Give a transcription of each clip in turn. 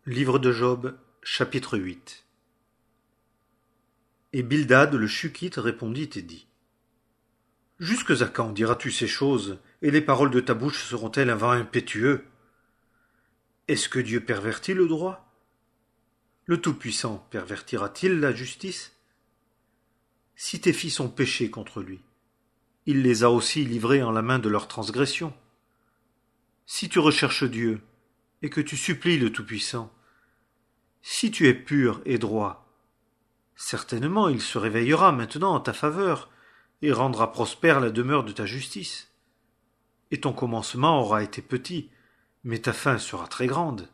Livre de Job, chapitre 8. Et Bildad le Shukhite répondit et dit: Jusque à quand diras-tu ces choses, et les paroles de ta bouche seront-elles un vent impétueux? Est-ce que Dieu pervertit le droit? Le Tout-Puissant pervertira-t-il la justice? Si tes fils ont péché contre lui, il les a aussi livrés en la main de leurs transgressions. Si tu recherches Dieu, et que tu supplies le Tout-Puissant, si tu es pur et droit, certainement il se réveillera maintenant en ta faveur et rendra prospère la demeure de ta justice. Et ton commencement aura été petit, mais ta fin sera très grande.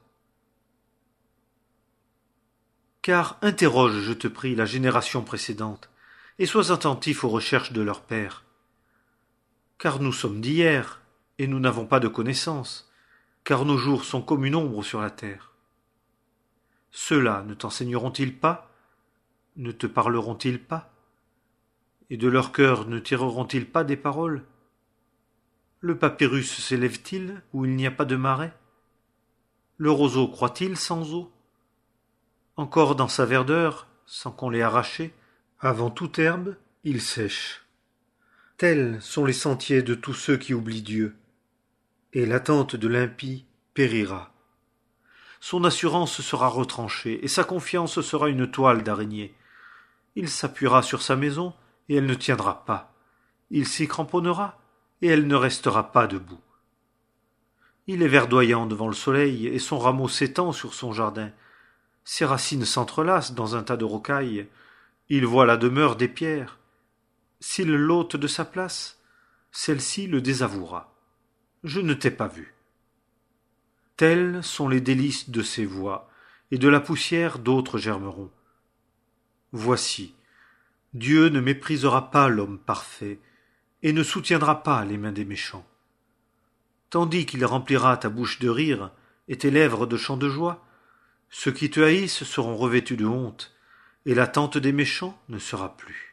Car interroge, je te prie, la génération précédente, et sois attentif aux recherches de leur père. Car nous sommes d'hier, et nous n'avons pas de connaissance, car nos jours sont comme une ombre sur la terre. Ceux-là ne t'enseigneront-ils pas? Ne te parleront-ils pas? Et de leur cœur ne tireront-ils pas des paroles? Le papyrus s'élève-t-il où il n'y a pas de marais? Le roseau croît-il sans eau? Encore dans sa verdeur, sans qu'on l'ait arraché, avant toute herbe, il sèche. Tels sont les sentiers de tous ceux qui oublient Dieu, et l'attente de l'impie périra. Son assurance sera retranchée, et sa confiance sera une toile d'araignée. Il s'appuiera sur sa maison, et elle ne tiendra pas. Il s'y cramponnera, et elle ne restera pas debout. Il est verdoyant devant le soleil, et son rameau s'étend sur son jardin. Ses racines s'entrelacent dans un tas de rocailles. Il voit la demeure des pierres. S'il l'ôte de sa place, celle-ci le désavouera. Je ne t'ai pas vu. Telles sont les délices de ses voies, et de la poussière d'autres germeront. Voici, Dieu ne méprisera pas l'homme parfait, et ne soutiendra pas les mains des méchants. Tandis qu'il remplira ta bouche de rire, et tes lèvres de chants de joie, ceux qui te haïssent seront revêtus de honte, et la tente des méchants ne sera plus.